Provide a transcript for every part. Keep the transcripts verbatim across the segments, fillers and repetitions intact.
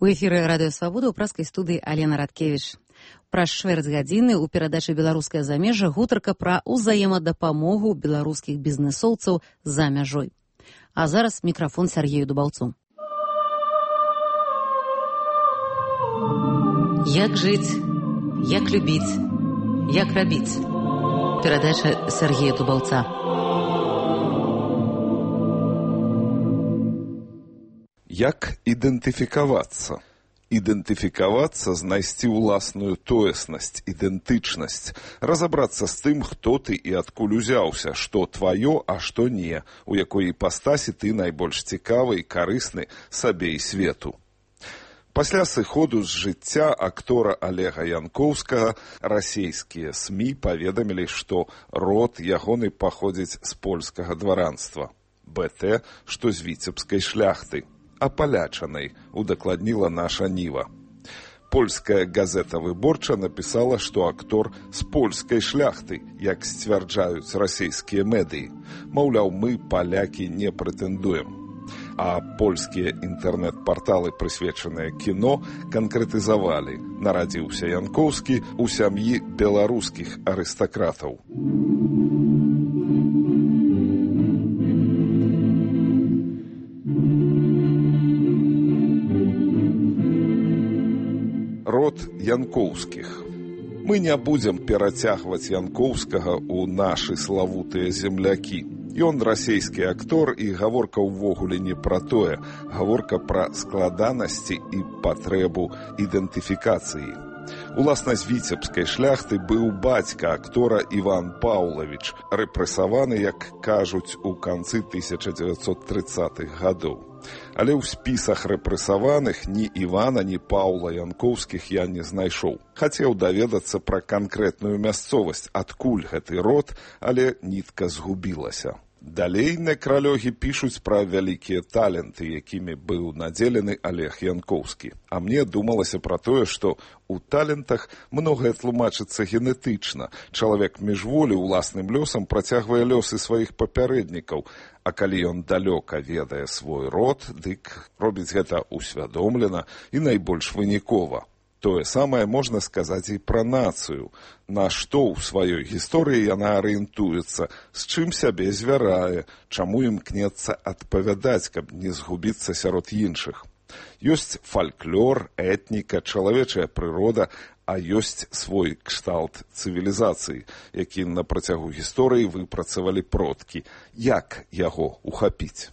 У эфіры радыё Свабода ў праскай студыі Алена Радкевіч. Праз чвэрць гадзіны ў перадачы «Беларускае замежжа» гутарка пра ўзаемадапамогу беларускіх бізнэсоўцаў за мяжой. А зараз мікрафон Сергею Дубаўцу. Як жыць, як любіць, як рабіць. Перадача Сергея Дубаўца. Як ідэнтыфікавацца? Ідэнтыфікавацца, знайсці ўласную тоеснасць, ідэнтычнасць, разабрацца з тым, хто ты і адкуль узяўся, што тваё, а што не, у якой іпастасі ты найбольш цікавы і карысны сабе і свету. Пасля сыходу з жыцця актора Олега Янкоўскага расійскія СМІ паведамілі, што род ягоны паходзіць з польскага дваранства, БТ, што з віцебскай шляхты. Апалячанай, удакладніла наша Ніва. Польская газета «Выборча» напісала, што актор з польскай шляхты, як сцвярджаюць расійскія медыі. Маўляў, мы, палякі, не прэтэндуем. А польскія інтэрнэт-парталы, прысвечаныя кіно, канкрэтызавалі. Нарадзіўся Янкоўскі ў сям'і беларускіх арыстакратаў. Род Янкоўскіх. Мы не будзем перацягваць Янкоўскага ў нашы славутыя землякі. Ён расійскі актор, і гаворка ўвогуле не пра тое. Гаворка пра складанасці і патрэбу ідэнтыфікацыі. Уласна з віцебскай шляхты быў бацька актора Іван Паўлавіч, рэпрэсаваны, як кажуць, у канцы тысяча дзевяцьсот трыццатых гадоў. Але ў спісах рэпрэсаваных ні Івана, ні Паўла Янкоўскіх я не знайшоў. Хацеў даведацца пра канкрэтную мясцовасць, адкуль гэты род, але нітка згубілася. Далей некралёгі пішуць пра вялікія таленты, якімі быў надзелены Олег Янкоўскі. А мне думалася пра тое, што у талентах многае тлумачыцца генетычна. Чалавек міжволі ўласным лёсам працягвае лёсы сваіх папярэднікаў, а калі ён далёка ведае свой род, дык робіць гэта усвядомлена і найбольш вынікова. Тое самае можна сказаць і пра нацыю. На што ў сваёй гісторыі яна арыентуецца, з чым сябе звярае, чаму імкнецца адпавядаць, каб не згубіцца сярод іншых. Ёсць фальклор, этніка, чалавечая прырода, а ёсць свой кшталт цывілізацыі, які на працягу гісторыі выпрацавалі продкі. Як яго ухапіць?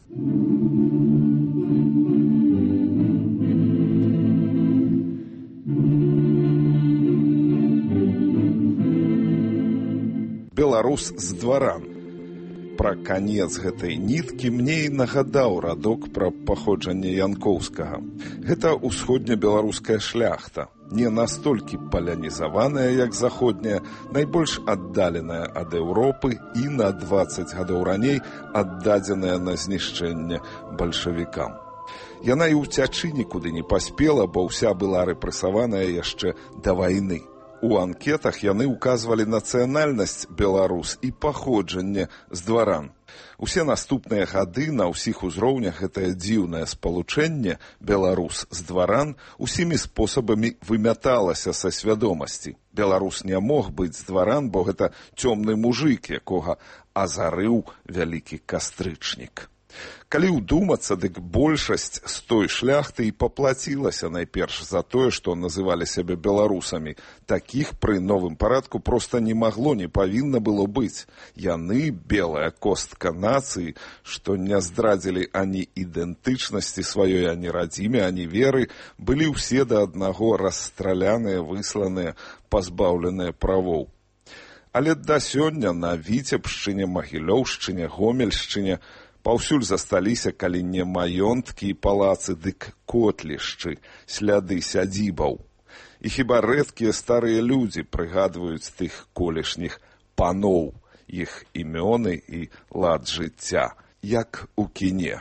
Беларус з дваран. Пра канец гэтай ніткі мне і нагадаў радок пра паходжанне Янкоўскага. Гэта ўсходнебеларуская шляхта, не настолькі палянізаваная, як заходняя, найбольш аддаленая ад Еўропы і на дваццаць гадоў раней аддадзеная на знішчэнне бальшавікам. Яна і ўцячы нікуды не паспела, бо ўся была рэпрэсаваная яшчэ да вайны. У анкетах яны ўказвалі нацыянальнасць беларус і паходжанне з дваран. Усе наступныя гады на ўсіх узроўнях гэтае дзіўнае спалучэнне беларус з дваран усімі спосабамі вымяталася са свядомасці. Беларус не мог быць з дваран, бо гэта цёмны мужык, якога азарыў вялікі кастрычнік. Калі ўдумацца, дык большасць з той шляхты і паплацілася найперш за тое, што называлі сябе беларусамі. Такіх пры новым парадку проста не магло, не павінна было быць. Яны, белая костка нацыі, што не здрадзілі ані ідэнтычнасці сваёй, ані радзіме, ані веры, былі ўсе да аднаго расстраляныя, высланыя, пазбаўленыя правоў. Але да сёння на Віцебшчыне, Магілёўшчыне, Гомельшчыне паўсюль засталіся, калі не маёнткі і палацы, дык котлішчы, сляды сядзібаў. І хіба рэдкія старыя людзі прыгадваюць тых колішніх паноў, іх імёны і лад жыцця, як у кіне.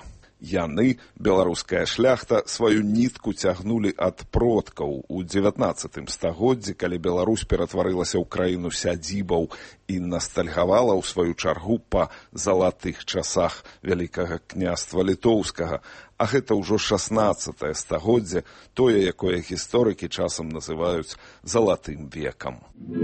Яны, беларуская шляхта, сваю нітку цягнулі ад продкаў у дзевятнаццатым стагоддзі, калі Беларусь ператварылася ў краіну сядзібаў і настальгавала ў сваю чаргу па залатых часах Вялікага княства літоўскага. А гэта ўжо шаснаццатае стагоддзе, тое, якое гісторыкі часам называюць залатым векам.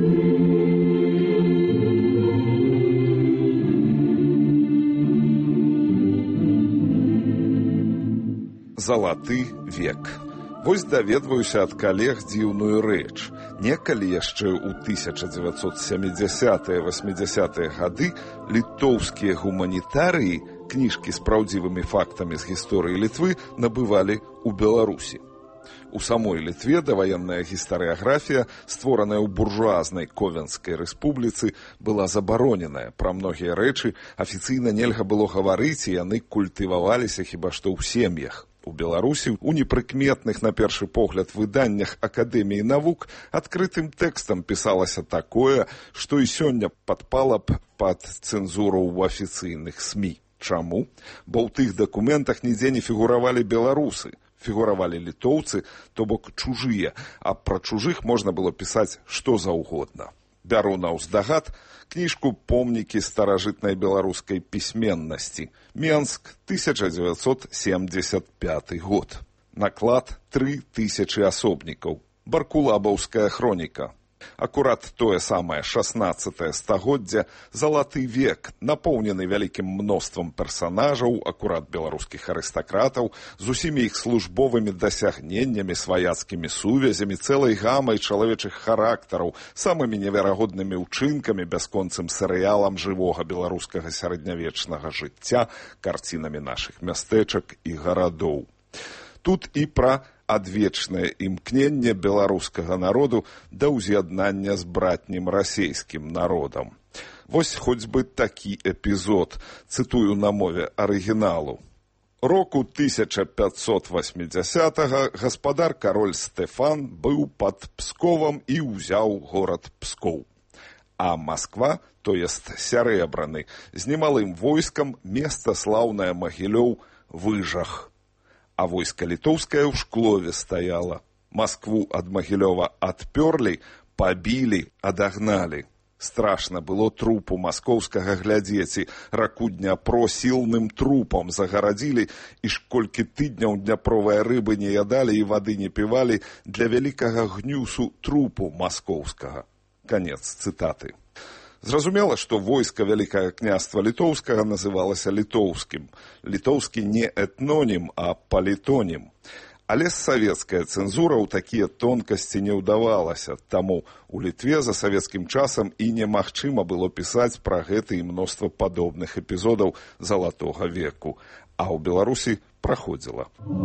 Залаты век. Вось даведваюся ад калег дзіўную рэч. Некалі яшчэ ў тысяча дзевяцьсот сямідзясятыя васьмідзясятыя гады літоўскія гуманітарыі кніжкі з праўдзівымі фактамі з гісторыі Літвы набывалі ў Беларусі. У самой Літве даваенная гістарыяграфія, створаная ў буржуазнай Ковенскай рэспубліцы, была забароненая. Пра многія рэчы афіцыйна нельга было гаварыць, і яны культываваліся хіба што ў сем'ях. У Беларусі у непрыкметных на першы погляд выданнях Акадэміі навук адкрытым тэкстам пісалася такое, што і сёння падпала б пад цэнзуру ў афіцыйных СМІ. Чаму? Бо ў тых дакументах нідзе не фігуравалі беларусы. Фігуравалі літоўцы, то бок чужыя, а пра чужых можна было пісаць што заўгодна. Бяру наўздагад кніжку «Помнікі старажытнай беларускай пісьменнасці». Менск, тысяча дзевяцьсот семьдесят пятый год. Наклад тры тысячы асобнікаў. Баркулабаўская хроніка. Акурат тое самае шаснаццатае стагоддзе, залаты век, напоўнены вялікім мноствам персанажаў, акурат беларускіх арыстакратаў, з усімі іх службовымі дасягненнямі, сваяцкімі сувязямі, цэлай гамай чалавечых характараў, самымі неверагоднымі ўчынкамі, бясконцым серыялам жывога беларускага сярэднявечнага жыцця, карцінамі нашых мястэчак і гарадоў. Тут і пра адвечнае імкненне беларускага народу да ўз'яднання з братнім расейскім народам. Вось хоць бы такі эпізод, цытую на мове арыгіналу. Року тысяча пятьсот восьмидесятого гаспадар кароль Стэфан быў пад Псковам і ўзяў горад Пскоў. А Масква, то есть Сярэбраны, з немалым войскам места слаўнае Магілёў Выжах. А войска літоўскае ў Шклове стаяла. Маскву ад Магілёва адпёрлі, пабілі, адагналі. Страшна было трупу маскоўскага глядзець, і раку Дняпро сілным трупам загарадзілі, і ж колькі тыдняў дняпровыя рыбы не ядалі і вады не півалі для вялікага гнюсу трупу маскоўскага. Канец цытаты. Зразумела, што войска Вялікага княства літоўскага называлася літоўскім. Літоўскі не этнонім, а палітонім. Але савецкая цэнзура ў такія тонкасці не ўдавалася, таму у Літве за савецкім часам і немагчыма было пісаць пра гэта і мноства падобных эпізодаў залатога веку. А ў Беларусі праходзіла.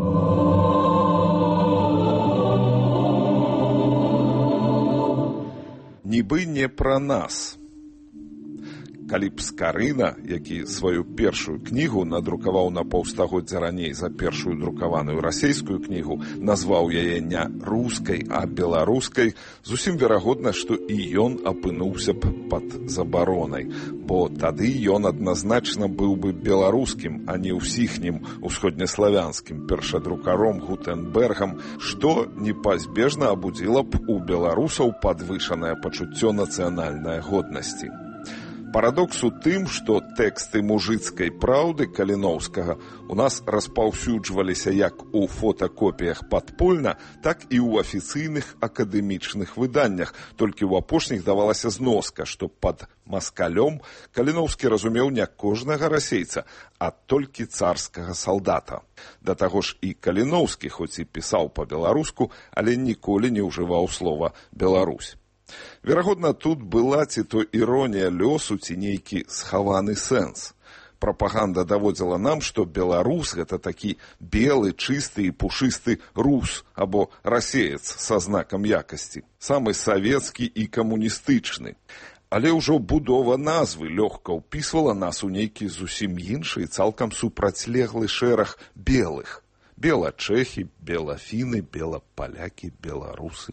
Нібы не пра нас. Калі б Скарына, які сваю першую кнігу надрукаваў на паўстагоддзя раней за першую друкаваную расейскую кнігу, назваў яе не рускай, а беларускай, зусім верагодна, што і ён апынуўся б пад забаронай, бо тады ён адназначна быў бы беларускім, а не ўсіхнім усходнеславянскім першадрукаром Гутенбергам, што непазбежна абудзіла б у беларусаў падвышанае пачуццё нацыянальнай годнасці. Парадокс у тым, што тэксты мужыцкай праўды Каліноўскага у нас распаўсюджваліся як у фотакопіях падпольна, так і ў афіцыйных акадэмічных выданнях, толькі ў апошніх давалася зноска, што пад маскалём Каліноўскі разумеў не кожнага расейца, а толькі царскага салдата. Да таго ж і Каліноўскі, хоць і пісаў па-беларуску, але ніколі не ўжываў слова «Беларусь». Верагодна, тут была ці то іронія лёсу, ці нейкі схаваны сэнс. Прапаганда даводзіла нам, што беларус – гэта такі белы, чысты і пушысты рус або расеец са знакам якасці, самы савецкі і камуністычны. Але ўжо будова назвы лёгка ўпісвала нас у нейкі зусім іншы, цалкам супрацьлеглы шэраг белых. Белачэхі, белафіны, белапалякі, беларусы.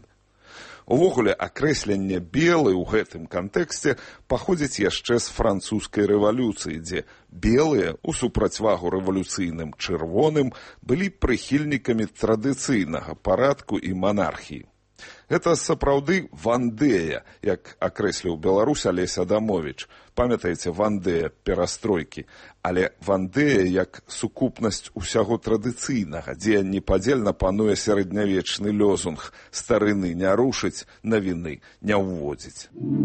Увогуле, акрэсленне белы ў гэтым кантэксце паходзіць яшчэ з французскай рэвалюцыі, дзе белыя, у супрацьвагу рэвалюцыйным чырвоным, былі прыхільнікамі традыцыйнага парадку і манархіі. Гэта сапраўды Вандея, як акрэсліў Беларусь Алесь Адамовіч. Памятаеце, Вандея перастройкі. Але Вандея як сукупнасць усяго традыцыйнага, дзе непадзельна пануе сярэднявечны лёзунг «Старыны не рушыць, навіны не ўводзіць».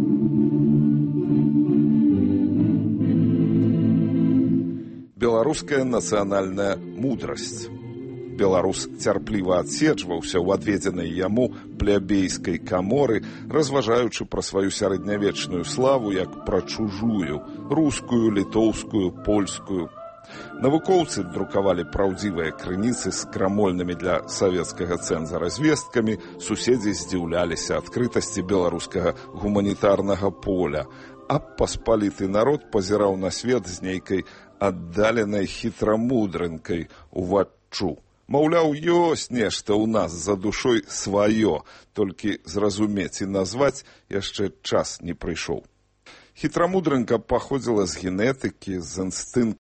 Беларуская нацыянальная мудрасць. Беларус цярпліва адседжваўся ў адведзенай яму плебейскай каморы, разважаючы пра сваю сярэднявечную славу як пра чужую, рускую, літоўскую, польскую. Навукоўцы друкавалі праўдзівыя крыніцы з крамольнымі для савецкага цэнзара звесткамі, суседзі здзіўляліся адкрытасці беларускага гуманітарнага поля, а паспаліты народ пазіраў на свет з нейкай аддаленай хітрамудрынкай уваччу. Маўляў, ёсць нешта ў нас за душой сваё, толькі зразумець і назваць яшчэ час не прыйшоў. Хітрамудрынка паходзіла з генетыкі, з інстынкту